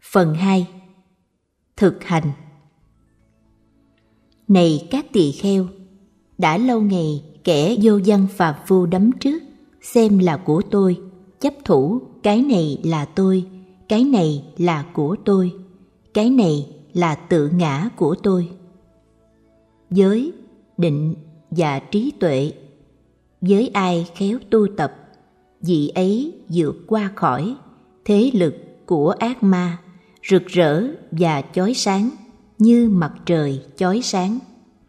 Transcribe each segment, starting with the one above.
Phần 2. Thực hành. Này các tỳ kheo, đã lâu ngày kẻ vô văn phàm phu đắm trước, xem là của tôi, chấp thủ cái này là tôi, cái này là của tôi, cái này là tự ngã của tôi. Giới, định và trí tuệ, với ai khéo tu tập, vị ấy vượt qua khỏi thế lực của ác ma, rực rỡ và chói sáng như mặt trời chói sáng.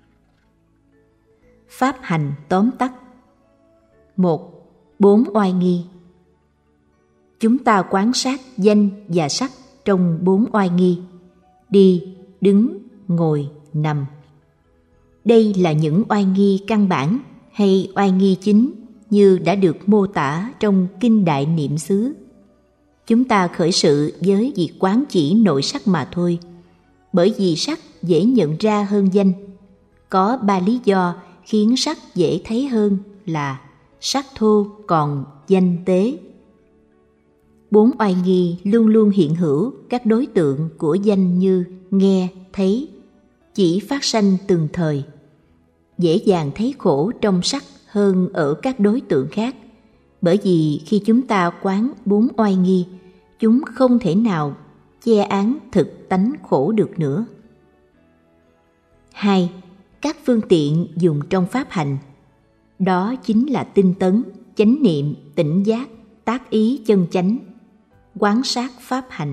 Pháp hành tóm tắt. 1. 4 oai nghi. Chúng ta quán sát danh và sắc trong 4 oai nghi: đi, đứng, ngồi, nằm. Đây là những oai nghi căn bản hay oai nghi chính như đã được mô tả trong Kinh Đại Niệm xứ. Chúng ta khởi sự với việc quán chỉ nội sắc mà thôi, bởi vì sắc dễ nhận ra hơn danh. Có 3 lý do khiến sắc dễ thấy hơn là sắc thô còn danh tế. 4 oai nghi luôn luôn hiện hữu các đối tượng của danh như nghe, thấy, chỉ phát sanh từng thời. Dễ dàng thấy khổ trong sắc hơn ở các đối tượng khác, bởi vì khi chúng ta quán 4 oai nghi, chúng không thể nào che án thực tánh khổ được nữa. 2. Các phương tiện dùng trong pháp hành. Đó chính là tinh tấn, chánh niệm, tỉnh giác, tác ý chân chánh, quán sát pháp hành.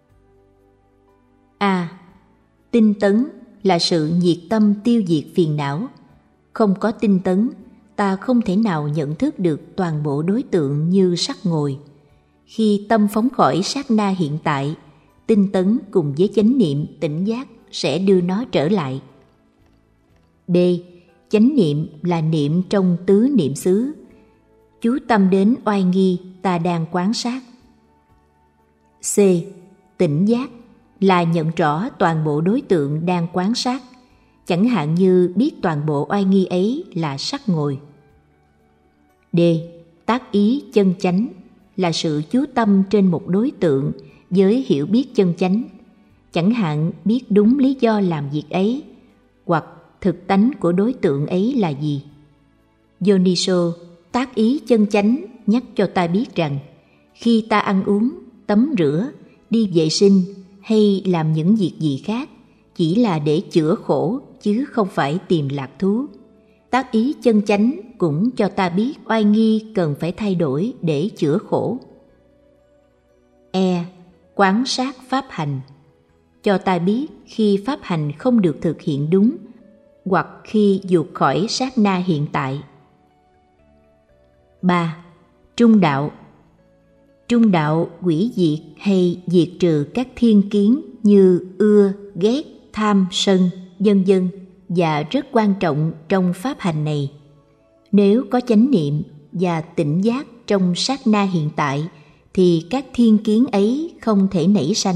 A. Tinh tấn là sự nhiệt tâm tiêu diệt phiền não. Không có tinh tấn, ta không thể nào nhận thức được toàn bộ đối tượng như sắc ngồi. Khi tâm phóng khỏi sát na hiện tại, tinh tấn cùng với chánh niệm tỉnh giác sẽ đưa nó trở lại. B. Chánh niệm là niệm trong tứ niệm xứ, chú tâm đến oai nghi ta đang quán sát. C. Tỉnh giác là nhận rõ toàn bộ đối tượng đang quán sát, chẳng hạn như biết toàn bộ oai nghi ấy là sắc ngồi. D. Tác ý chân chánh là sự chú tâm trên một đối tượng với hiểu biết chân chánh, chẳng hạn biết đúng lý do làm việc ấy, hoặc thực tánh của đối tượng ấy là gì. Yoniso, tác ý chân chánh nhắc cho ta biết rằng khi ta ăn uống, tắm rửa, đi vệ sinh hay làm những việc gì khác chỉ là để chữa khổ chứ không phải tìm lạc thú. Tác ý chân chánh cũng cho ta biết oai nghi cần phải thay đổi để chữa khổ. E. Quán sát pháp hành cho ta biết khi pháp hành không được thực hiện đúng, hoặc khi vụt khỏi sát na hiện tại. 3. Trung đạo. Trung đạo hủy diệt hay diệt trừ các thiên kiến như ưa, ghét, tham, sân, vân vân, và rất quan trọng trong pháp hành này. Nếu có chánh niệm và tỉnh giác trong sát na hiện tại thì các thiên kiến ấy không thể nảy sanh.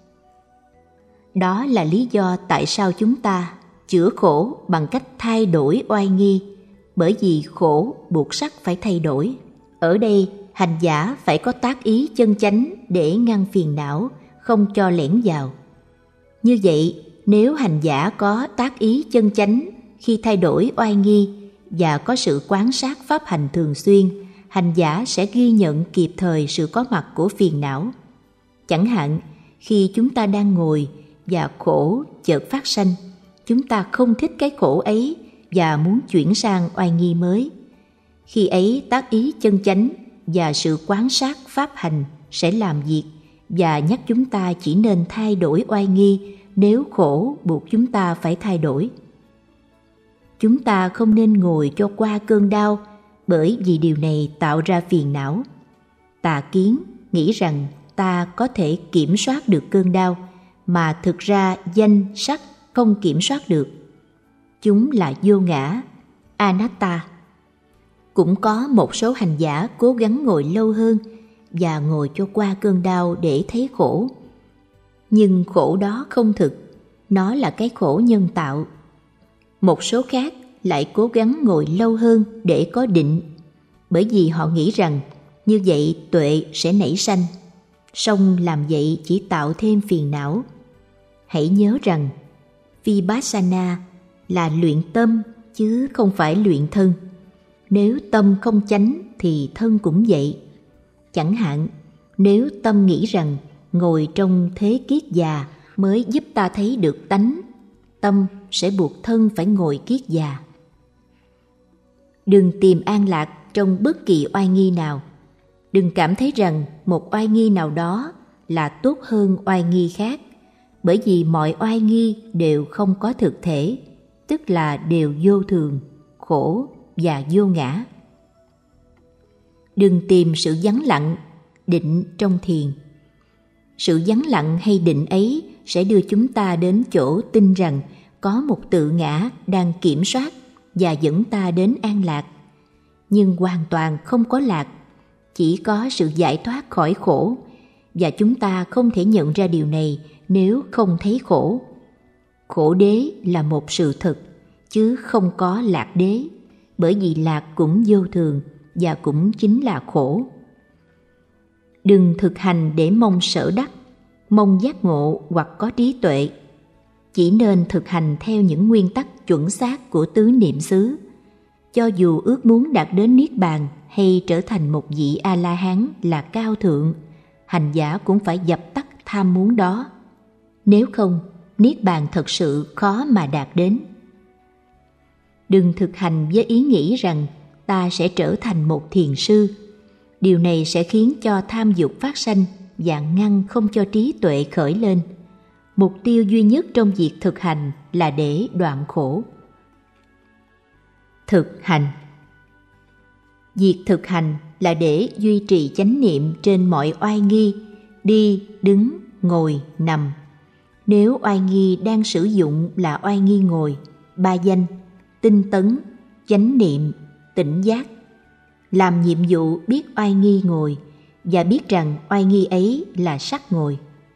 Đó là lý do tại sao chúng ta chữa khổ bằng cách thay đổi oai nghi, bởi vì khổ buộc sắc phải thay đổi. Ở đây, hành giả phải có tác ý chân chánh để ngăn phiền não, không cho lẻn vào. Như vậy, nếu hành giả có tác ý chân chánh khi thay đổi oai nghi và có sự quán sát pháp hành thường xuyên, hành giả sẽ ghi nhận kịp thời sự có mặt của phiền não. Chẳng hạn, khi chúng ta đang ngồi và khổ chợt phát sanh, chúng ta không thích cái khổ ấy và muốn chuyển sang oai nghi mới. Khi ấy tác ý chân chánh và sự quán sát pháp hành sẽ làm việc và nhắc chúng ta chỉ nên thay đổi oai nghi nếu khổ buộc chúng ta phải thay đổi. Chúng ta không nên ngồi cho qua cơn đau, bởi vì điều này tạo ra phiền não. Tà kiến nghĩ rằng ta có thể kiểm soát được cơn đau, mà thực ra danh sắc không kiểm soát được. Chúng là vô ngã, anatta. Cũng có một số hành giả cố gắng ngồi lâu hơn và ngồi cho qua cơn đau để thấy khổ. Nhưng khổ đó không thực, nó là cái khổ nhân tạo. Một số khác lại cố gắng ngồi lâu hơn để có định, bởi vì họ nghĩ rằng như vậy tuệ sẽ nảy sanh. Song làm vậy chỉ tạo thêm phiền não. Hãy nhớ rằng Vipassana là luyện tâm chứ không phải luyện thân. Nếu tâm không chánh thì thân cũng vậy. Chẳng hạn, nếu tâm nghĩ rằng ngồi trong thế kiết già mới giúp ta thấy được tánh, tâm sẽ buộc thân phải ngồi kiết già. Đừng tìm an lạc trong bất kỳ oai nghi nào. Đừng cảm thấy rằng một oai nghi nào đó là tốt hơn oai nghi khác, bởi vì mọi oai nghi đều không có thực thể, tức là đều vô thường, khổ và vô ngã. Đừng tìm sự vắng lặng, định trong thiền. Sự vắng lặng hay định ấy sẽ đưa chúng ta đến chỗ tin rằng có một tự ngã đang kiểm soát và dẫn ta đến an lạc. Nhưng hoàn toàn không có lạc, chỉ có sự giải thoát khỏi khổ, và chúng ta không thể nhận ra điều này nếu không thấy khổ. Khổ đế là một sự thật, chứ không có lạc đế, bởi vì lạc cũng vô thường và cũng chính là khổ. Đừng thực hành để mong sở đắc, mong giác ngộ hoặc có trí tuệ. Chỉ nên thực hành theo những nguyên tắc chuẩn xác của tứ niệm xứ. Cho dù ước muốn đạt đến Niết Bàn hay trở thành một vị A-la-hán là cao thượng, hành giả cũng phải dập tắt tham muốn đó. Nếu không, Niết Bàn thật sự khó mà đạt đến. Đừng thực hành với ý nghĩ rằng ta sẽ trở thành một thiền sư. Điều này sẽ khiến cho tham dục phát sanh và ngăn không cho trí tuệ khởi lên. Mục tiêu duy nhất trong việc thực hành là để đoạn khổ. Thực hành. Việc thực hành là để duy trì chánh niệm trên mọi oai nghi, đi, đứng, ngồi, nằm. Nếu oai nghi đang sử dụng là oai nghi ngồi, ba danh, tinh tấn, chánh niệm, tỉnh giác, làm nhiệm vụ biết oai nghi ngồi và biết rằng oai nghi ấy là sắc ngồi.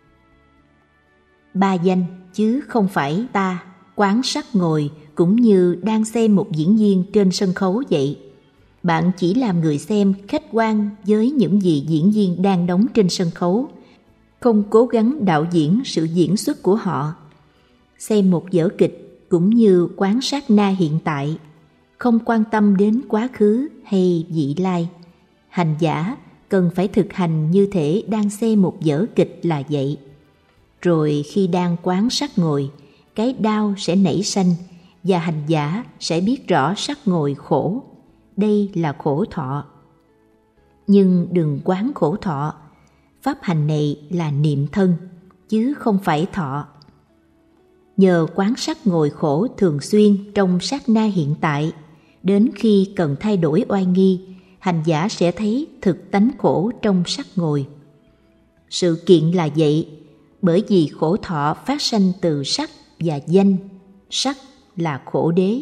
Ba danh chứ không phải ta, quán sắc ngồi cũng như đang xem một diễn viên trên sân khấu vậy. Bạn chỉ làm người xem khách quan với những gì diễn viên đang đóng trên sân khấu, không cố gắng đạo diễn sự diễn xuất của họ. Xem một vở kịch cũng như quán sát na hiện tại, không quan tâm đến quá khứ hay vị lai. Hành giả cần phải thực hành như thể đang xem một vở kịch là vậy. Rồi khi đang quán sắc ngồi, cái đau sẽ nảy sanh và hành giả sẽ biết rõ sắc ngồi khổ. Đây là khổ thọ. Nhưng đừng quán khổ thọ. Pháp hành này là niệm thân, chứ không phải thọ. Nhờ quán sắc ngồi khổ thường xuyên trong sát na hiện tại, đến khi cần thay đổi oai nghi, hành giả sẽ thấy thực tánh khổ trong sắc ngồi. Sự kiện là vậy, bởi vì khổ thọ phát sanh từ sắc và danh, sắc là khổ đế.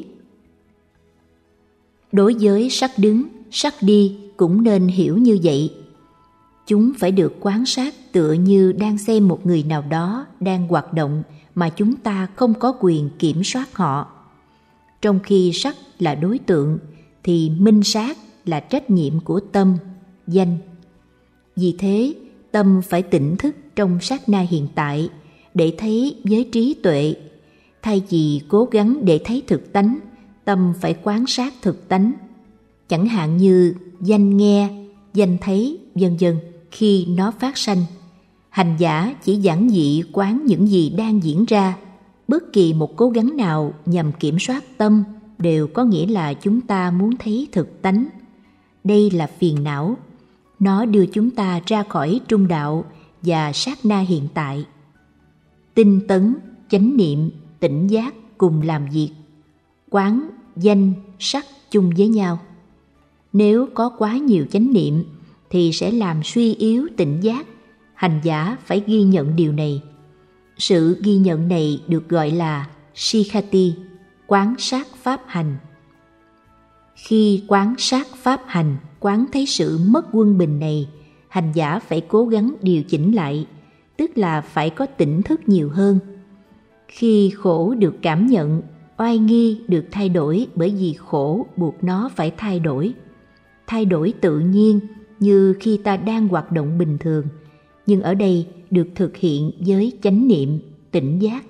Đối với sắc đứng, sắc đi cũng nên hiểu như vậy. Chúng phải được quan sát tựa như đang xem một người nào đó đang hoạt động mà chúng ta không có quyền kiểm soát họ. Trong khi sắc là đối tượng thì minh sát là trách nhiệm của tâm, danh. Vì thế, tâm phải tỉnh thức trong sát na hiện tại để thấy với trí tuệ. Thay vì cố gắng để thấy thực tánh, tâm phải quan sát thực tánh. Chẳng hạn như danh nghe, danh thấy, vân vân khi nó phát sanh. Hành giả chỉ giản dị quán những gì đang diễn ra. Bất kỳ một cố gắng nào nhằm kiểm soát tâm đều có nghĩa là chúng ta muốn thấy thực tánh. Đây là phiền não. Nó đưa chúng ta ra khỏi trung đạo và sát na hiện tại. Tinh tấn, chánh niệm, tỉnh giác cùng làm việc. Quán, danh, sắc chung với nhau. Nếu có quá nhiều chánh niệm thì sẽ làm suy yếu tỉnh giác. Hành giả phải ghi nhận điều này. Sự ghi nhận này được gọi là Sikhati, quán sát pháp hành. Khi quán sát pháp hành, quán thấy sự mất quân bình này, hành giả phải cố gắng điều chỉnh lại, tức là phải có tỉnh thức nhiều hơn. Khi khổ được cảm nhận, oai nghi được thay đổi bởi vì khổ buộc nó phải thay đổi. Thay đổi tự nhiên như khi ta đang hoạt động bình thường, nhưng ở đây được thực hiện với chánh niệm, tỉnh giác.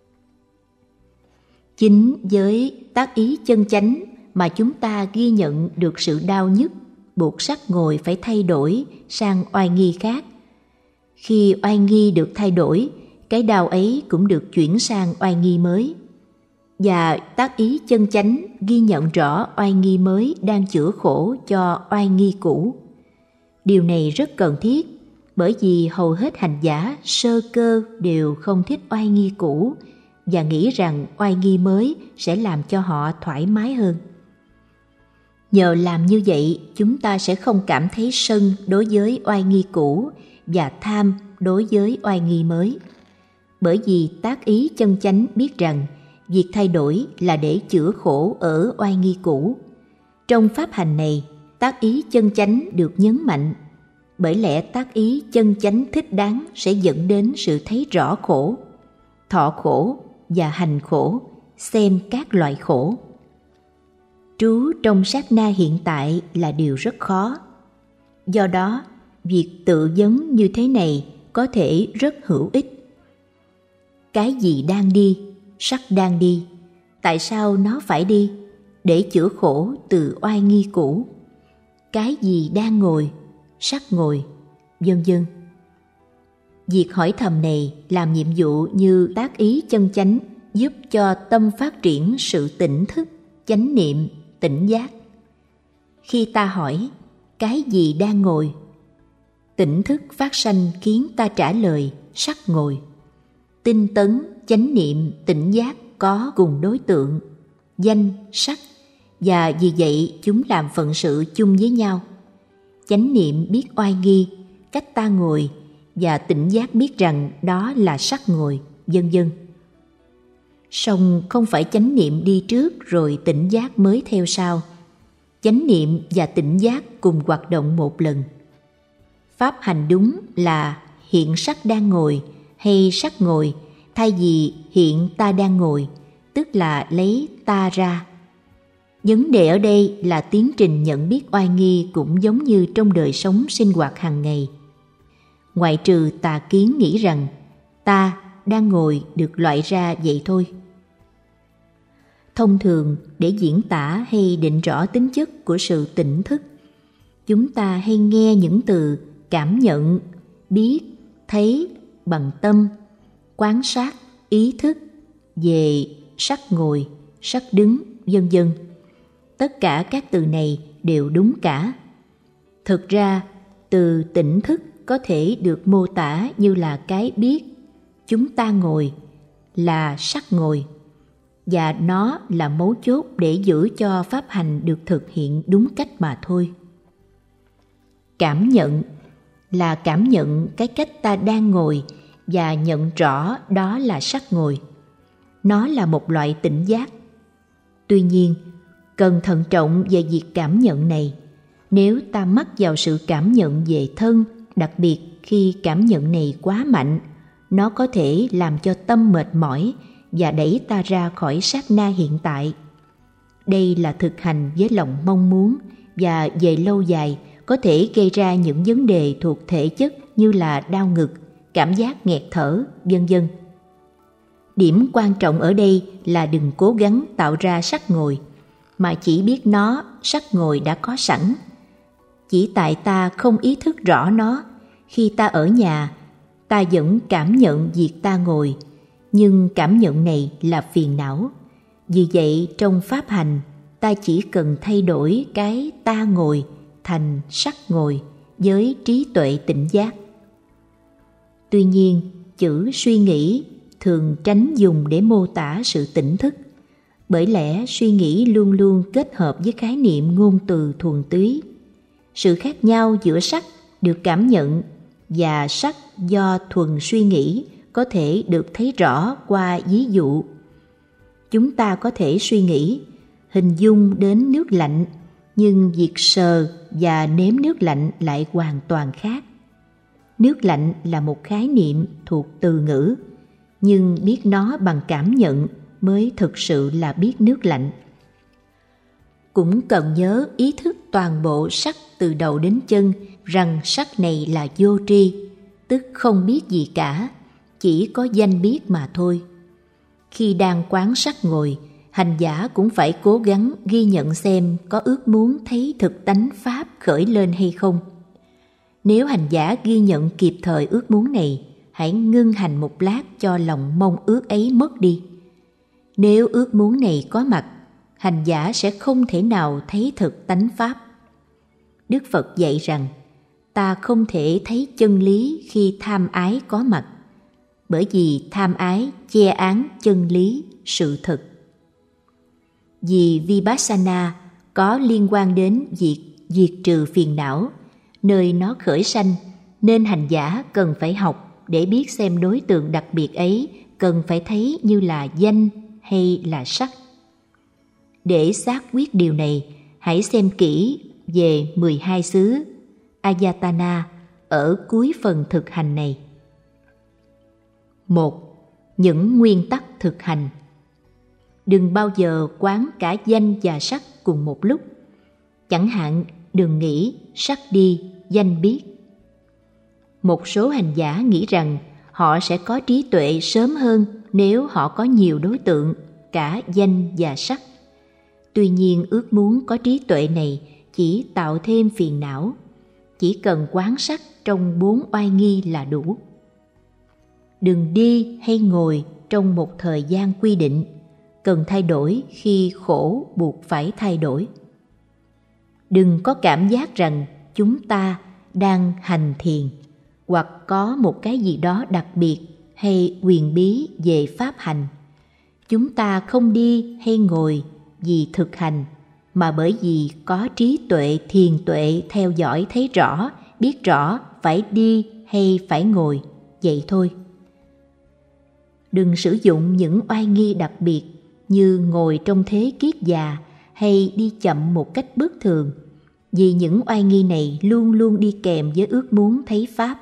Chính với tác ý chân chánh mà chúng ta ghi nhận được sự đau nhức, buộc sắc ngồi phải thay đổi sang oai nghi khác. Khi oai nghi được thay đổi, cái đau ấy cũng được chuyển sang oai nghi mới. Và tác ý chân chánh ghi nhận rõ oai nghi mới đang chữa khổ cho oai nghi cũ. Điều này rất cần thiết, bởi vì hầu hết hành giả sơ cơ đều không thích oai nghi cũ và nghĩ rằng oai nghi mới sẽ làm cho họ thoải mái hơn. Nhờ làm như vậy, chúng ta sẽ không cảm thấy sân đối với oai nghi cũ và tham đối với oai nghi mới. Bởi vì tác ý chân chánh biết rằng việc thay đổi là để chữa khổ ở oai nghi cũ. Trong pháp hành này, tác ý chân chánh được nhấn mạnh, bởi lẽ tác ý chân chánh thích đáng sẽ dẫn đến sự thấy rõ khổ, thọ khổ và hành khổ, xem các loại khổ. Trú trong sát na hiện tại là điều rất khó. Do đó, việc tự vấn như thế này có thể rất hữu ích. Cái gì đang đi? Sắc đang đi. Tại sao nó phải đi? Để chữa khổ từ oai nghi cũ. Cái gì đang ngồi? Sắc ngồi, vân vân. Việc hỏi thầm này làm nhiệm vụ như tác ý chân chánh, giúp cho tâm phát triển sự tỉnh thức, chánh niệm, tỉnh giác. Khi ta hỏi cái gì đang ngồi, tỉnh thức phát sanh khiến ta trả lời sắc ngồi. Tinh tấn, chánh niệm, tỉnh giác có cùng đối tượng, danh, sắc, và vì vậy chúng làm phận sự chung với nhau. Chánh niệm biết oai nghi, cách ta ngồi, và tỉnh giác biết rằng đó là sắc ngồi, vân vân. Song không phải chánh niệm đi trước rồi tỉnh giác mới theo sau. Chánh niệm và tỉnh giác cùng hoạt động một lần. Pháp hành đúng là hiện sắc đang ngồi hay sắc ngồi, thay vì hiện ta đang ngồi, tức là lấy ta ra. Vấn đề ở đây là tiến trình nhận biết oai nghi cũng giống như trong đời sống sinh hoạt hàng ngày. Ngoại trừ tà kiến nghĩ rằng ta đang ngồi được loại ra vậy thôi. Thông thường, để diễn tả hay định rõ tính chất của sự tỉnh thức, chúng ta hay nghe những từ cảm nhận, biết, thấy, bằng tâm, quan sát, ý thức về sắc ngồi, sắc đứng, vân vân. Tất cả các từ này đều đúng cả. Thực ra, từ tỉnh thức có thể được mô tả như là cái biết chúng ta ngồi là sắc ngồi, và nó là mấu chốt để giữ cho pháp hành được thực hiện đúng cách mà thôi. Cảm nhận là cảm nhận cái cách ta đang ngồi và nhận rõ đó là sắc ngồi. Nó là một loại tỉnh giác. Tuy nhiên, cần thận trọng về việc cảm nhận này. Nếu ta mắc vào sự cảm nhận về thân, đặc biệt khi cảm nhận này quá mạnh, nó có thể làm cho tâm mệt mỏi và đẩy ta ra khỏi sát na hiện tại. Đây là thực hành với lòng mong muốn và về lâu dài có thể gây ra những vấn đề thuộc thể chất như là đau ngực, cảm giác nghẹt thở, vân vân. Điểm quan trọng ở đây là đừng cố gắng tạo ra sắc ngồi, mà chỉ biết nó, sắc ngồi đã có sẵn. Chỉ tại ta không ý thức rõ nó, khi ta ở nhà, ta vẫn cảm nhận việc ta ngồi, nhưng cảm nhận này là phiền não. Vì vậy trong pháp hành, ta chỉ cần thay đổi cái ta ngồi thành sắc ngồi với trí tuệ tỉnh giác. Tuy nhiên, chữ suy nghĩ thường tránh dùng để mô tả sự tỉnh thức, bởi lẽ suy nghĩ luôn luôn kết hợp với khái niệm ngôn từ thuần túy. Sự khác nhau giữa sắc được cảm nhận và sắc do thuần suy nghĩ có thể được thấy rõ qua ví dụ. Chúng ta có thể suy nghĩ, hình dung đến nước lạnh, nhưng việc sờ và nếm nước lạnh lại hoàn toàn khác. Nước lạnh là một khái niệm thuộc từ ngữ, nhưng biết nó bằng cảm nhận mới thực sự là biết nước lạnh. Cũng cần nhớ ý thức toàn bộ sắc từ đầu đến chân rằng sắc này là vô tri. tức không biết gì cả, chỉ có danh biết mà thôi. Khi đang quán sắc ngồi, hành giả cũng phải cố gắng ghi nhận xem có ước muốn thấy thực tánh Pháp khởi lên hay không. Nếu hành giả ghi nhận kịp thời ước muốn này, hãy ngưng hành một lát cho lòng mong ước ấy mất đi. Nếu ước muốn này có mặt, hành giả sẽ không thể nào thấy thực tánh Pháp. Đức Phật dạy rằng, ta không thể thấy chân lý khi tham ái có mặt, bởi vì tham ái che án chân lý, sự thực. Vì Vipassana có liên quan đến việc diệt trừ phiền não, nơi nó khởi sanh, nên hành giả cần phải học để biết xem đối tượng đặc biệt ấy cần phải thấy như là danh hay là sắc. Để xác quyết điều này, hãy xem kỹ về 12 xứ Ayatana ở cuối phần thực hành này. 1. Những nguyên tắc thực hành. Đừng bao giờ quán cả danh và sắc cùng một lúc. Chẳng hạn, đừng nghĩ sắc đi, danh biết. Một số hành giả nghĩ rằng họ sẽ có trí tuệ sớm hơn nếu họ có nhiều đối tượng, cả danh và sắc. Tuy nhiên, ước muốn có trí tuệ này chỉ tạo thêm phiền não. Chỉ cần quán sắc trong 4 oai nghi là đủ. Đừng đi hay ngồi trong một thời gian quy định, cần thay đổi khi khổ buộc phải thay đổi. Đừng có cảm giác rằng chúng ta đang hành thiền, hoặc có một cái gì đó đặc biệt hay huyền bí về pháp hành. Chúng ta không đi hay ngồi vì thực hành, mà bởi vì có trí tuệ thiền tuệ theo dõi thấy rõ, biết rõ phải đi hay phải ngồi, vậy thôi. Đừng sử dụng những oai nghi đặc biệt như ngồi trong thế kiết già hay đi chậm một cách bất thường, vì những oai nghi này luôn luôn đi kèm với ước muốn thấy Pháp.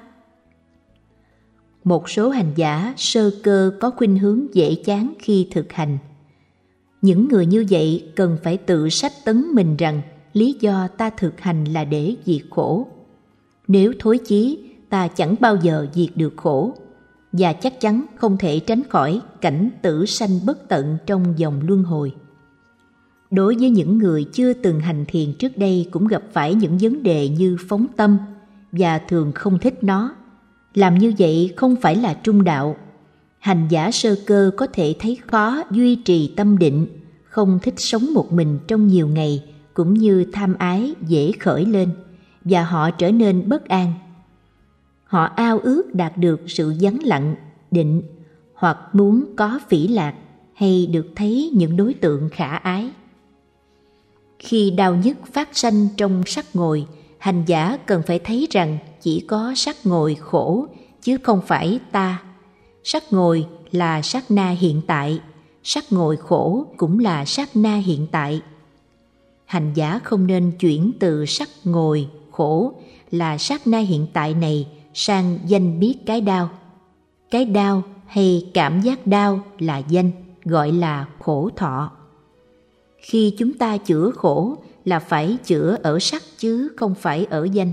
Một số hành giả sơ cơ có khuynh hướng dễ chán khi thực hành. Những người như vậy cần phải tự sách tấn mình rằng lý do ta thực hành là để diệt khổ. Nếu thối chí, ta chẳng bao giờ diệt được khổ, và chắc chắn không thể tránh khỏi cảnh tử sanh bất tận trong dòng luân hồi. Đối với những người chưa từng hành thiền trước đây cũng gặp phải những vấn đề như phóng tâm và thường không thích nó. Làm như vậy không phải là trung đạo. Hành giả sơ cơ có thể thấy khó duy trì tâm định, không thích sống một mình trong nhiều ngày, cũng như tham ái dễ khởi lên, và họ trở nên bất an. Họ ao ước đạt được sự vắng lặng, định, hoặc muốn có phỉ lạc hay được thấy những đối tượng khả ái. Khi đau nhức phát sanh trong sắc ngồi, hành giả cần phải thấy rằng chỉ có sắc ngồi khổ, chứ không phải ta. Sắc ngồi là sát na hiện tại, sắc ngồi khổ cũng là sát na hiện tại. Hành giả không nên chuyển từ sắc ngồi khổ là sát na hiện tại này sang danh biết cái đau. Cái đau hay cảm giác đau là danh, gọi là khổ thọ. Khi chúng ta chữa khổ là phải chữa ở sắc chứ không phải ở danh.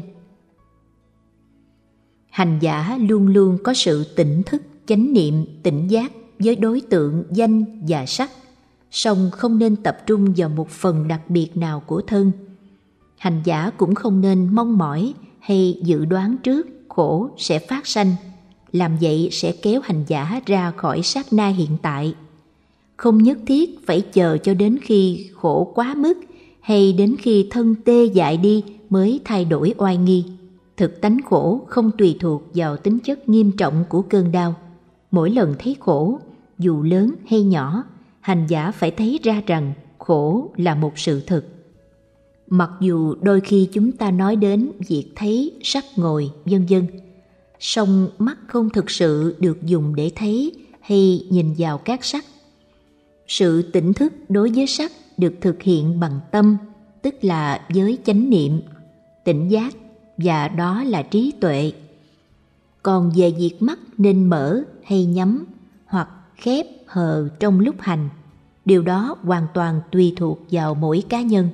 Hành giả luôn luôn có sự tỉnh thức, chánh niệm, tỉnh giác với đối tượng danh và sắc, song không nên tập trung vào một phần đặc biệt nào của thân. Hành giả cũng không nên mong mỏi hay dự đoán trước khổ sẽ phát sanh, làm vậy sẽ kéo hành giả ra khỏi sát na hiện tại. Không nhất thiết phải chờ cho đến khi khổ quá mức hay đến khi thân tê dại đi mới thay đổi oai nghi. Thực tánh khổ không tùy thuộc vào tính chất nghiêm trọng của cơn đau. Mỗi lần thấy khổ, dù lớn hay nhỏ, hành giả phải thấy ra rằng khổ là một sự thực. Mặc dù đôi khi chúng ta nói đến việc thấy sắc ngồi, vân vân, song mắt không thực sự được dùng để thấy hay nhìn vào các sắc. Sự tỉnh thức đối với sắc được thực hiện bằng tâm, tức là với chánh niệm, tỉnh giác, và đó là trí tuệ. Còn về việc mắt nên mở hay nhắm, hoặc khép hờ trong lúc hành, điều đó hoàn toàn tùy thuộc vào mỗi cá nhân.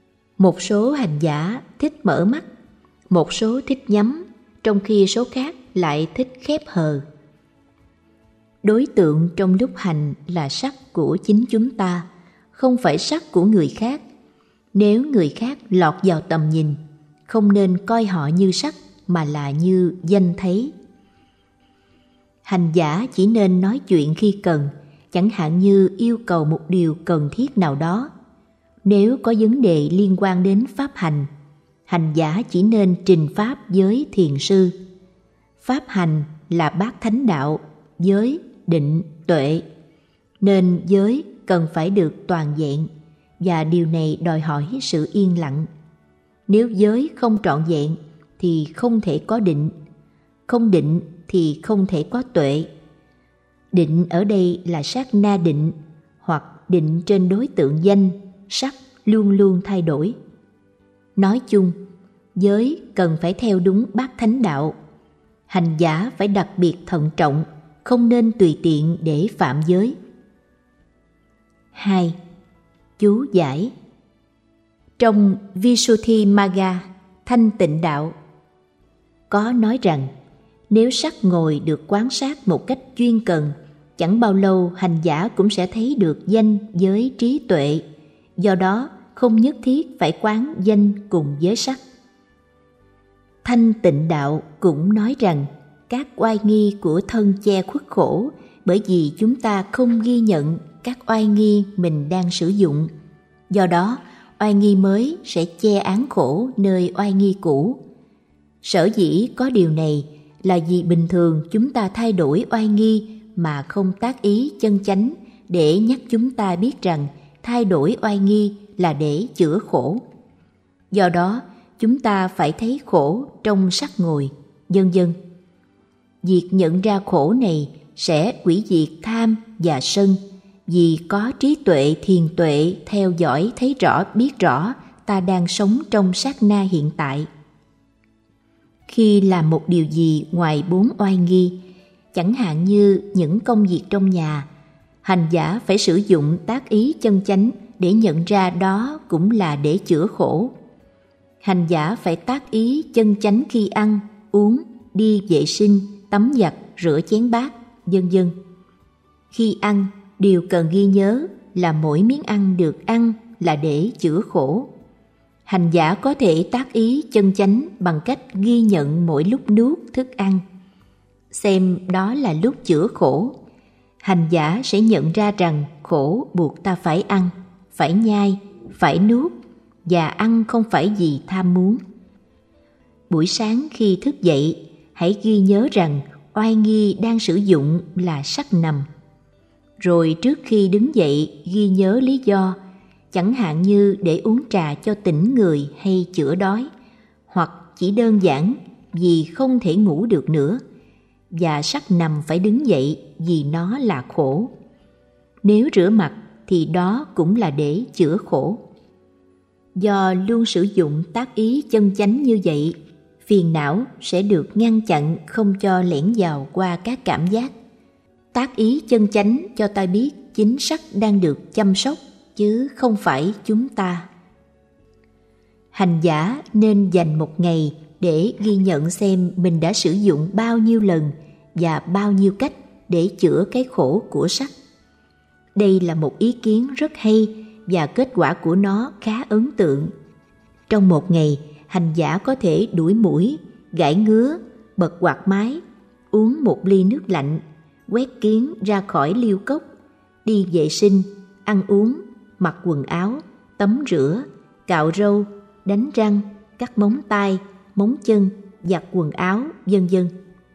Một số hành giả thích mở mắt, một số thích nhắm, trong khi số khác lại thích khép hờ. Đối tượng trong lúc hành là sắc của chính chúng ta, không phải sắc của người khác. Nếu người khác lọt vào tầm nhìn, không nên coi họ như sắc mà là như danh thấy. Hành giả chỉ nên nói chuyện khi cần, chẳng hạn như yêu cầu một điều cần thiết nào đó. Nếu có vấn đề liên quan đến pháp hành, hành giả chỉ nên trình pháp với thiền sư. Pháp hành là bát thánh đạo, giới, định, tuệ, nên giới cần phải được toàn vẹn, và điều này đòi hỏi sự yên lặng. Nếu giới không trọn vẹn thì không thể có định, không định thì không thể có tuệ. Định ở đây là sát na định, hoặc định trên đối tượng danh, sắc luôn luôn thay đổi. Nói chung, giới cần phải theo đúng bát thánh đạo. Hành giả phải đặc biệt thận trọng, không nên tùy tiện để phạm giới. 2. Chú giải. Trong Visuddhimagga, thanh tịnh đạo, có nói rằng nếu sắc ngồi được quan sát một cách chuyên cần, chẳng bao lâu hành giả cũng sẽ thấy được danh với trí tuệ. Do đó không nhất thiết phải quán danh cùng với sắc. Thanh tịnh đạo cũng nói rằng các oai nghi của thân che khuất khổ, bởi vì chúng ta không ghi nhận các oai nghi mình đang sử dụng. Do đó oai nghi mới sẽ che án khổ nơi oai nghi cũ. Sở dĩ có điều này là vì bình thường chúng ta thay đổi oai nghi mà không tác ý chân chánh để nhắc chúng ta biết rằng thay đổi oai nghi là để chữa khổ. Do đó chúng ta phải thấy khổ trong sắc ngồi, vân vân. Việc nhận ra khổ này sẽ hủy diệt tham và sân, vì có trí tuệ thiền tuệ theo dõi thấy rõ biết rõ ta đang sống trong sát na hiện tại. Khi làm một điều gì ngoài 4 oai nghi, chẳng hạn như những công việc trong nhà, hành giả phải sử dụng tác ý chân chánh để nhận ra đó cũng là để chữa khổ. Hành giả phải tác ý chân chánh khi ăn, uống, đi vệ sinh, tắm giặt, rửa chén bát, vân vân. Khi ăn, điều cần ghi nhớ là mỗi miếng ăn được ăn là để chữa khổ. Hành giả có thể tác ý chân chánh bằng cách ghi nhận mỗi lúc nuốt thức ăn, xem đó là lúc chữa khổ. Hành giả sẽ nhận ra rằng khổ buộc ta phải ăn, phải nhai, phải nuốt, và ăn không phải vì tham muốn. Buổi sáng khi thức dậy, hãy ghi nhớ rằng oai nghi đang sử dụng là sắc nằm. Rồi trước khi đứng dậy ghi nhớ lý do, chẳng hạn như để uống trà cho tỉnh người hay chữa đói, hoặc chỉ đơn giản vì không thể ngủ được nữa, và sắc nằm phải đứng dậy vì nó là khổ. Nếu rửa mặt thì đó cũng là để chữa khổ. Do luôn sử dụng tác ý chân chánh như vậy, phiền não sẽ được ngăn chặn không cho lẻn vào qua các cảm giác. Tác ý chân chánh cho ta biết chính sắc đang được chăm sóc, chứ không phải chúng ta. Hành giả nên dành một ngày để ghi nhận xem mình đã sử dụng bao nhiêu lần và bao nhiêu cách để chữa cái khổ của sắc. Đây là một ý kiến rất hay và kết quả của nó khá ấn tượng. Trong một ngày, hành giả có thể đuổi muỗi, gãi ngứa, bật quạt máy, uống một ly nước lạnh, quét kiến ra khỏi liêu cốc, đi vệ sinh, ăn uống, mặc quần áo, tắm rửa, cạo râu, đánh răng, cắt móng tay, móng chân, giặt quần áo, vân vân.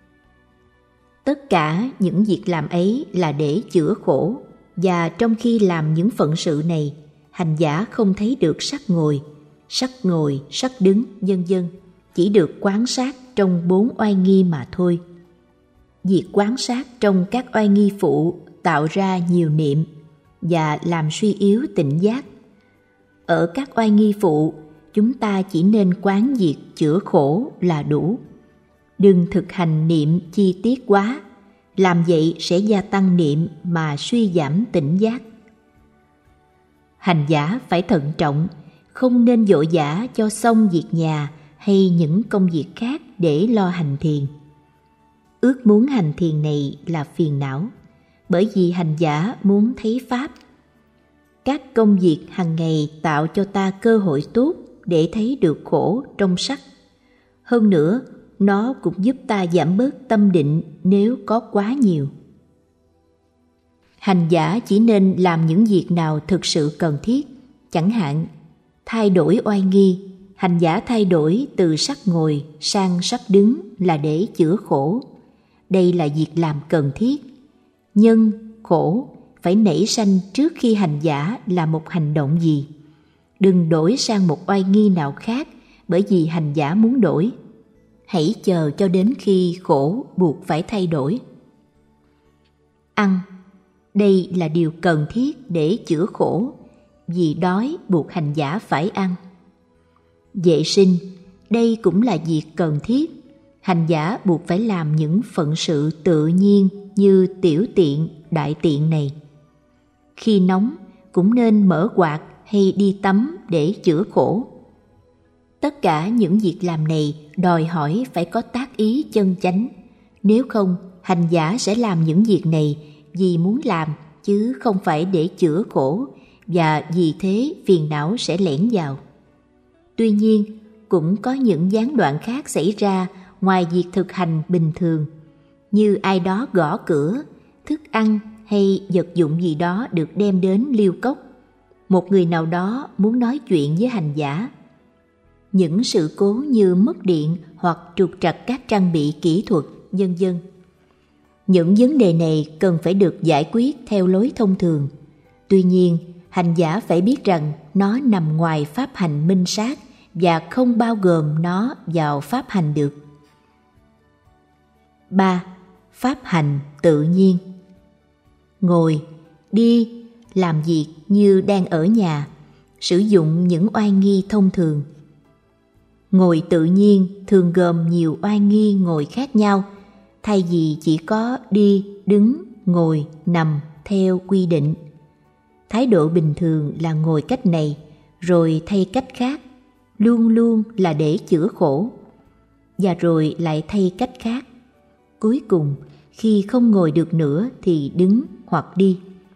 Tất cả những việc làm ấy là để chữa khổ, và trong khi làm những phận sự này, hành giả không thấy được sắc ngồi, sắc đứng, vân vân, chỉ được quan sát trong 4 oai nghi mà thôi. Việc quan sát trong các oai nghi phụ tạo ra nhiều niệm và làm suy yếu tỉnh giác. Ở các oai nghi phụ, chúng ta chỉ nên quán việc chữa khổ là đủ. Đừng thực hành niệm chi tiết quá, làm vậy sẽ gia tăng niệm mà suy giảm tỉnh giác. Hành giả phải thận trọng, không nên vội vã cho xong việc nhà hay những công việc khác để lo hành thiền. ước muốn hành thiền này là phiền não, bởi vì hành giả muốn thấy Pháp. Các công việc hàng ngày tạo cho ta cơ hội tốt để thấy được khổ trong sắc. Hơn nữa, nó cũng giúp ta giảm bớt tâm định nếu có quá nhiều. Hành giả chỉ nên làm những việc nào thực sự cần thiết, chẳng hạn thay đổi oai nghi. Hành giả thay đổi từ sắc ngồi sang sắc đứng là để chữa khổ. Đây là việc làm cần thiết. Nhân, khổ phải nảy sanh trước khi hành giả làm một hành động gì. Đừng đổi sang một oai nghi nào khác bởi vì hành giả muốn đổi. Hãy chờ cho đến khi khổ buộc phải thay đổi. Ăn, đây là điều cần thiết để chữa khổ, vì đói buộc hành giả phải ăn. Vệ sinh, đây cũng là việc cần thiết. Hành giả buộc phải làm những phận sự tự nhiên như tiểu tiện, đại tiện này. Khi nóng cũng nên mở quạt hay đi tắm để chữa khổ. Tất cả những việc làm này đòi hỏi phải có tác ý chân chánh. Nếu không, hành giả sẽ làm những việc này vì muốn làm chứ không phải để chữa khổ, và vì thế phiền não sẽ lẻn vào. Tuy nhiên, cũng có những gián đoạn khác xảy ra ngoài việc thực hành bình thường, như ai đó gõ cửa, thức ăn hay vật dụng gì đó được đem đến liêu cốc. Một người nào đó muốn nói chuyện với hành giả. Những sự cố như mất điện hoặc trục trặc các trang bị kỹ thuật, vân vân. Những vấn đề này cần phải được giải quyết theo lối thông thường. Tuy nhiên, hành giả phải biết rằng nó nằm ngoài pháp hành minh sát và không bao gồm nó vào pháp hành được. 3. Pháp hành tự nhiên. Ngồi, đi, làm việc như đang ở nhà, sử dụng những oai nghi thông thường. Ngồi tự nhiên thường gồm nhiều oai nghi ngồi khác nhau, thay vì chỉ có đi, đứng, ngồi, nằm theo quy định. Thái độ bình thường là ngồi cách này, rồi thay cách khác, luôn luôn là để chữa khổ, và rồi lại thay cách khác. Cuối cùng, khi không ngồi được nữa thì đứng hoặc đi.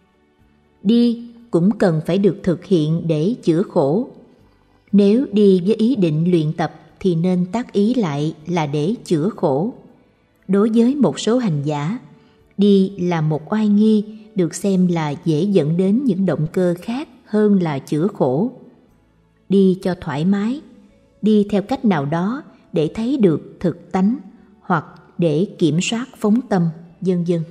Đi cũng cần phải được thực hiện để chữa khổ. Nếu đi với ý định luyện tập thì nên tác ý lại là để chữa khổ. Đối với một số hành giả, đi là một oai nghi được xem là dễ dẫn đến những động cơ khác hơn là chữa khổ. Đi cho thoải mái, đi theo cách nào đó để thấy được thực tánh hoặc để kiểm soát phóng tâm, vân vân.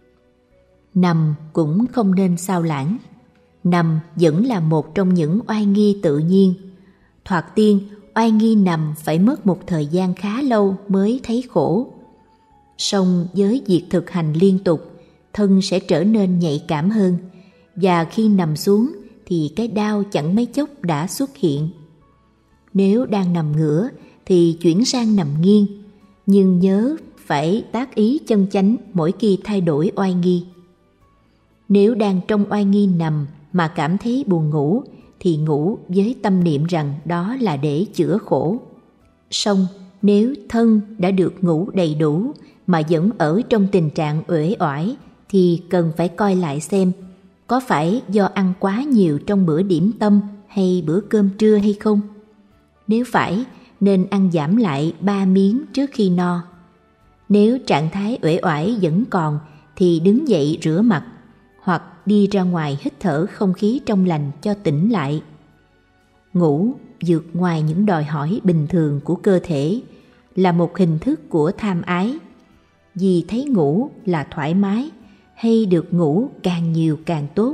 Nằm cũng không nên sao lãng. Nằm vẫn là một trong những oai nghi tự nhiên. Thoạt tiên, oai nghi nằm phải mất một thời gian khá lâu mới thấy khổ. Song với việc thực hành liên tục, thân sẽ trở nên nhạy cảm hơn, và khi nằm xuống thì cái đau chẳng mấy chốc đã xuất hiện. Nếu đang nằm ngửa thì chuyển sang nằm nghiêng, nhưng nhớ phải tác ý chân chánh mỗi khi thay đổi oai nghi. Nếu đang trong oai nghi nằm mà cảm thấy buồn ngủ thì ngủ với tâm niệm rằng đó là để chữa khổ. Song nếu thân đã được ngủ đầy đủ mà vẫn ở trong tình trạng uể oải thì cần phải coi lại xem có phải do ăn quá nhiều trong bữa điểm tâm hay bữa cơm trưa hay không. Nếu phải, nên ăn giảm lại 3 miếng trước khi no. Nếu trạng thái uể oải vẫn còn thì đứng dậy rửa mặt hoặc đi ra ngoài hít thở không khí trong lành cho tỉnh lại. Ngủ vượt ngoài những đòi hỏi bình thường của cơ thể là một hình thức của tham ái, vì thấy ngủ là thoải mái hay được ngủ càng nhiều càng tốt.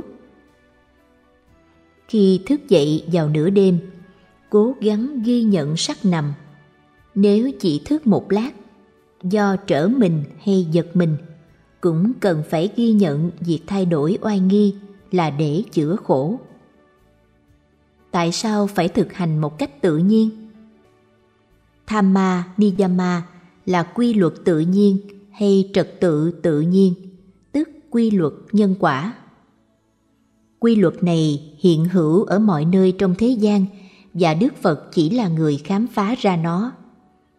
Khi thức dậy vào nửa đêm, cố gắng ghi nhận sắc nằm. Nếu chỉ thức một lát, do trở mình hay giật mình, cũng cần phải ghi nhận việc thay đổi oai nghi là để chữa khổ. Tại sao phải thực hành một cách tự nhiên? Dhamma niyama là quy luật tự nhiên hay trật tự tự nhiên, tức quy luật nhân quả. Quy luật này hiện hữu ở mọi nơi trong thế gian và Đức Phật chỉ là người khám phá ra nó.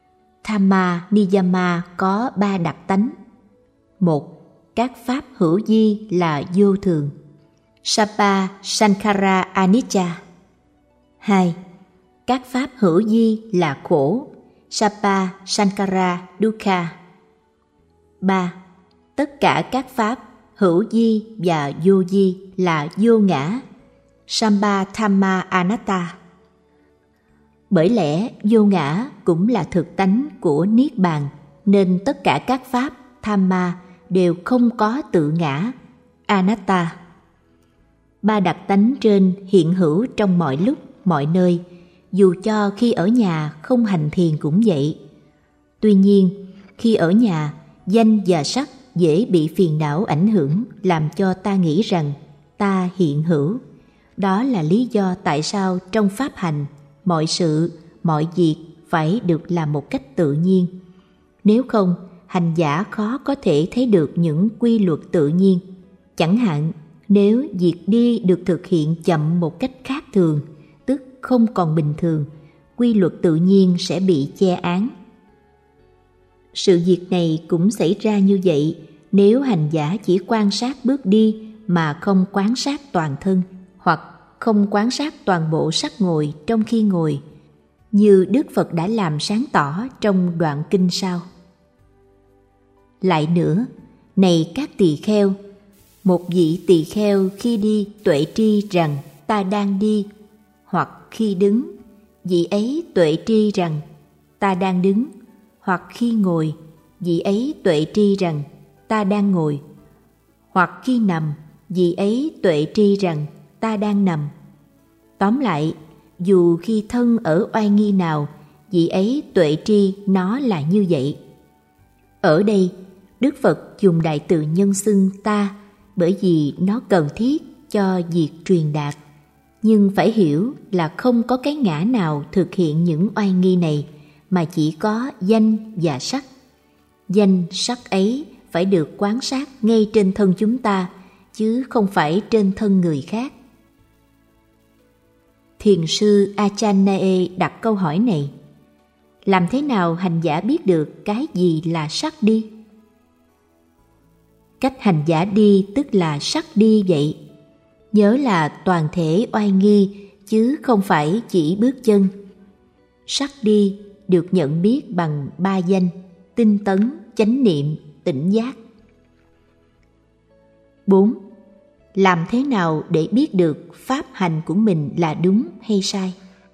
Dhamma Niyama có 3 đặc tánh. 1. Các pháp hữu vi là vô thường. Sabba Sankhara Anicca. 2. Các pháp hữu vi là khổ. Sabba Sankhara Dukkha. 3. Tất cả các pháp hữu vi và vô vi là vô ngã. Sambha Dhamma Anatta. Bởi lẽ vô ngã cũng là thực tánh của Niết Bàn, nên tất cả các pháp Dhamma đều không có tự ngã, Anatta. 3 đặc tánh trên hiện hữu trong mọi lúc, mọi nơi, dù cho khi ở nhà không hành thiền cũng vậy. Tuy nhiên, khi ở nhà, danh và sắc dễ bị phiền não ảnh hưởng, làm cho ta nghĩ rằng ta hiện hữu. Đó là lý do tại sao trong pháp hành, mọi sự, mọi việc phải được làm một cách tự nhiên. Nếu không, hành giả khó có thể thấy được những quy luật tự nhiên. Chẳng hạn, nếu việc đi được thực hiện chậm một cách khác thường, tức không còn bình thường, quy luật tự nhiên sẽ bị che án. Sự việc này cũng xảy ra như vậy nếu hành giả chỉ quan sát bước đi mà không quan sát toàn thân, hoặc không quan sát toàn bộ sắc ngồi trong khi ngồi, như Đức Phật đã làm sáng tỏ trong đoạn kinh sau. Lại nữa, này các tỳ kheo, một vị tỳ kheo khi đi tuệ tri rằng ta đang đi, hoặc khi đứng, vị ấy tuệ tri rằng ta đang đứng, hoặc khi ngồi, vị ấy tuệ tri rằng ta đang ngồi, hoặc khi nằm, vị ấy tuệ tri rằng ta đang nằm. Tóm lại, dù khi thân ở oai nghi nào, vị ấy tuệ tri nó là như vậy. Ở đây, Đức Phật dùng đại từ nhân xưng ta bởi vì nó cần thiết cho việc truyền đạt. Nhưng phải hiểu là không có cái ngã nào thực hiện những oai nghi này, mà chỉ có danh và sắc. Danh sắc ấy phải được quan sát ngay trên thân chúng ta, chứ không phải trên thân người khác. Thiền sư Achannae đặt câu hỏi này: làm thế nào hành giả biết được cái gì là sắc đi? Cách hành giả đi tức là sắc đi vậy. Nhớ là toàn thể oai nghi, chứ không phải chỉ bước chân. Sắc đi được nhận biết bằng 3 danh: tinh tấn, chánh niệm, tỉnh giác. 4. Làm thế nào để biết được pháp hành của mình là đúng hay sai?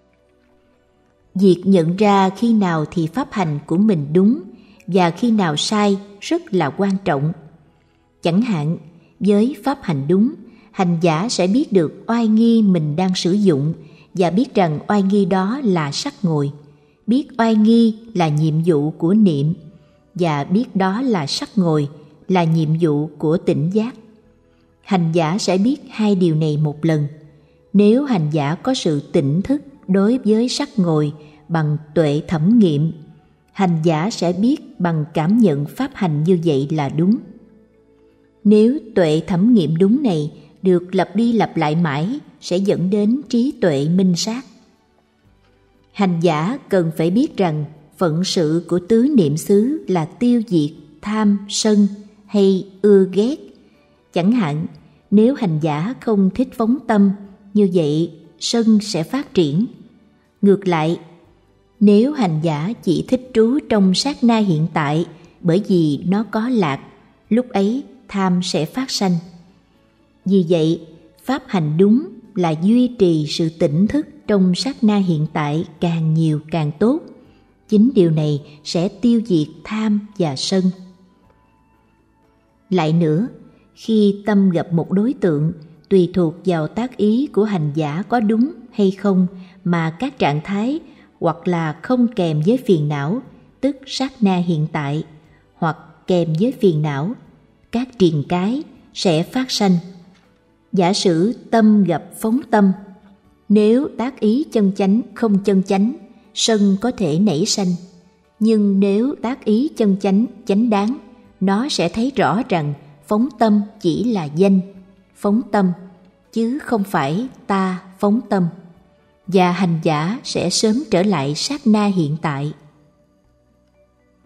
Việc nhận ra khi nào thì pháp hành của mình đúng và khi nào sai rất là quan trọng. Chẳng hạn, với pháp hành đúng, hành giả sẽ biết được oai nghi mình đang sử dụng và biết rằng oai nghi đó là sắc ngồi, biết oai nghi là nhiệm vụ của niệm và biết đó là sắc ngồi là nhiệm vụ của tỉnh giác. Hành giả sẽ biết 2 điều này một lần. Nếu hành giả có sự tỉnh thức đối với sắc ngồi bằng tuệ thẩm nghiệm, hành giả sẽ biết bằng cảm nhận pháp hành như vậy là đúng. Nếu tuệ thẩm nghiệm đúng này được lặp đi lặp lại mãi, sẽ dẫn đến trí tuệ minh sát. Hành giả cần phải biết rằng phận sự của tứ niệm xứ là tiêu diệt tham, sân hay ưa ghét. Chẳng hạn, nếu hành giả không thích phóng tâm, như vậy sân sẽ phát triển. Ngược lại, nếu hành giả chỉ thích trú trong sát na hiện tại bởi vì nó có lạc, lúc ấy tham sẽ phát sanh. Vì vậy, pháp hành đúng là duy trì sự tỉnh thức trong sát na hiện tại càng nhiều càng tốt. Chính điều này sẽ tiêu diệt tham và sân. Lại nữa, khi tâm gặp một đối tượng, tùy thuộc vào tác ý của hành giả có đúng hay không mà các trạng thái hoặc là không kèm với phiền não, tức sát na hiện tại, hoặc kèm với phiền não, các triền cái sẽ phát sanh. Giả sử tâm gặp phóng tâm, nếu tác ý chân chánh không chân chánh, sân có thể nảy sanh. Nhưng nếu tác ý chân chánh chánh đáng, nó sẽ thấy rõ rằng phóng tâm chỉ là danh phóng tâm, chứ không phải ta phóng tâm, và hành giả sẽ sớm trở lại sát na hiện tại.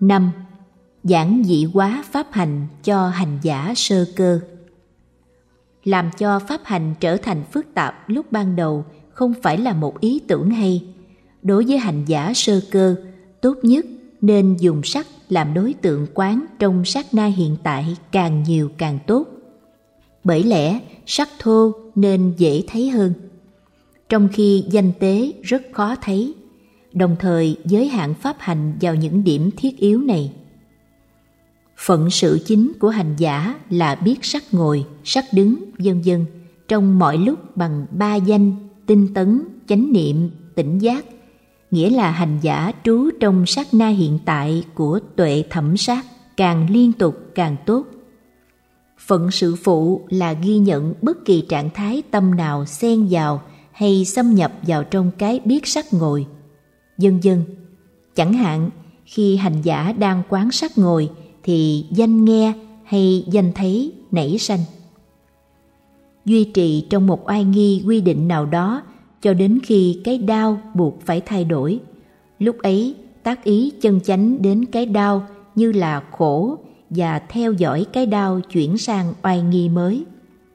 5. Giản dị hóa pháp hành cho hành giả sơ cơ. Làm cho pháp hành trở thành phức tạp lúc ban đầu không phải là một ý tưởng hay. Đối với hành giả sơ cơ, tốt nhất nên dùng sắc làm đối tượng quán trong sát na hiện tại càng nhiều càng tốt. Bởi lẽ sắc thô nên dễ thấy hơn, trong khi danh tế rất khó thấy, đồng thời giới hạn pháp hành vào những điểm thiết yếu này. Phận sự chính của hành giả là biết sắc ngồi, sắc đứng, vân vân trong mọi lúc bằng 3 danh: tinh tấn, chánh niệm, tỉnh giác, nghĩa là hành giả trú trong sát na hiện tại của tuệ thẩm sát càng liên tục càng tốt. Phận sự phụ là ghi nhận bất kỳ trạng thái tâm nào xen vào hay xâm nhập vào trong cái biết sắc ngồi, vân vân. Chẳng hạn khi hành giả đang quán sắc ngồi thì danh nghe hay danh thấy nảy sanh. Duy trì trong một oai nghi quy định nào đó cho đến khi cái đau buộc phải thay đổi. Lúc ấy tác ý chân chánh đến cái đau như là khổ và theo dõi cái đau chuyển sang oai nghi mới.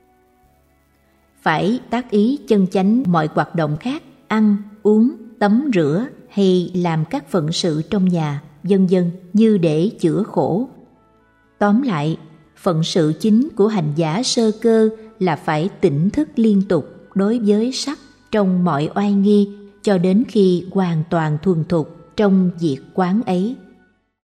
Phải tác ý chân chánh mọi hoạt động khác, ăn, uống, tắm rửa hay làm các phận sự trong nhà, vân vân như để chữa khổ. Tóm lại, phận sự chính của hành giả sơ cơ là phải tỉnh thức liên tục đối với sắc trong mọi oai nghi cho đến khi hoàn toàn thuần thục trong việc quán ấy.